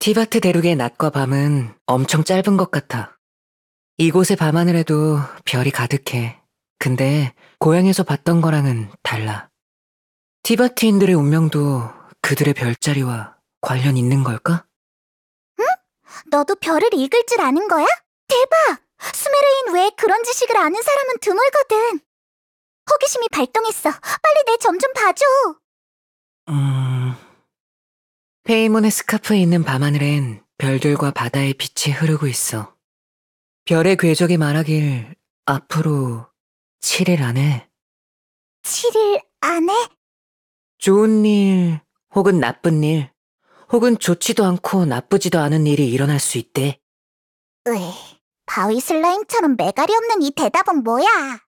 티바트 대륙의 낮과 밤은 엄청 짧은 것 같아. 이곳의 밤하늘에도 별이 가득해. 근데 고향에서 봤던 거랑은 달라. 티바트인들의 운명도 그들의 별자리와 관련 있는 걸까? 너도 별을 읽을 줄 아는 거야? 대박! 수메르인 외에 그런 지식을 아는 사람은 드물거든. 호기심이 발동했어. 빨리 내 점 좀 봐줘. 페이몬의 스카프에 있는 밤하늘엔 별들과 바다의 빛이 흐르고 있어. 별의 궤적이 말하길 앞으로 7일 안에 7일 안에? 좋은 일 혹은 나쁜 일 혹은 좋지도 않고 나쁘지도 않은 일이 일어날 수 있대. 바위 슬라임처럼 매갈이 없는 이 대답은 뭐야?